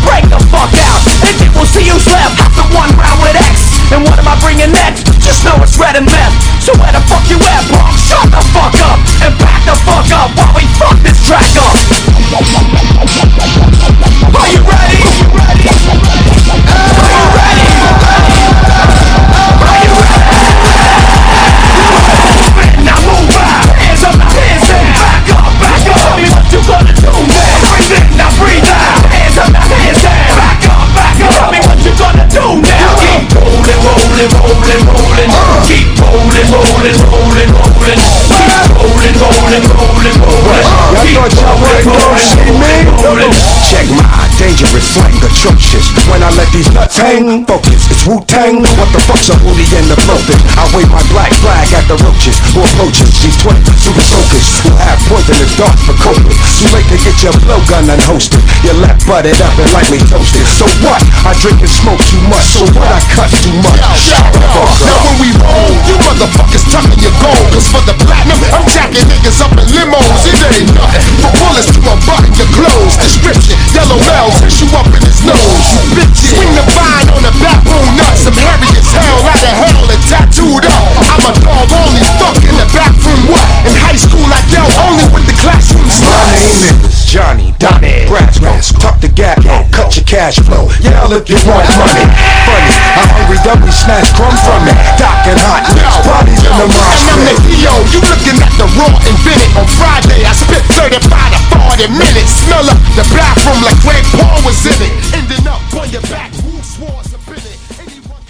break the fuck out, and then we'll see who's left after one round with X. And what am I bringing next? Just know it's red and meth. So where the fuck you at, bro? Shut the fuck up and back the fuck up while we fuck this track up. Are you ready? Are you ready? Are you ready? Are you ready? Now move out. Hands up, hands down. Back up, back up. Tell me what you gonna do now. Breathe in, now breathe out. Hands up, hands down. Back up, back up. Tell me what you gonna do now. Keep rolling, rolling, rolling, rolling. Keep rolling, rolling, rolling, rolling. Keep rolling, rolling, rolling, rolling. Y'all thought y'all wouldn't go see me? Check my dangerous slang atrocious. When I let these nuts hang, focus, it's Wu-Tang. What the fuck's a booty in the building? I wave my black flag at the roaches who approaches these 20 super soakers who have poisonous darts for coping. Too late to get your blowgun unhosted. Your left butted up and lightly toasted. So what? I drink and smoke too much. So what? I cut too much. Now when we roll, you motherfuckers tucking your gold. Cause for the platinum, I'm jacking niggas up in limos. It ain't nothing. For bullets to unbutton your clothes. Description, yellow bells hit you up in his nose. Bitches, swing the vine on the backbone nuts. I'm hairy as hell, out of hell and tattooed up. I'm a dog only, stuck in the back from what? In high school I yell only with the classroom sluts. My name is Johnny Donnie Brasco. Tuck the gap, cut your cash flow. Yell if you want money. Funny, a hungry dummy snatch crumbs from me. Dockin' hot, bodies in the mosh. And I'm the EO, you looking at the raw invented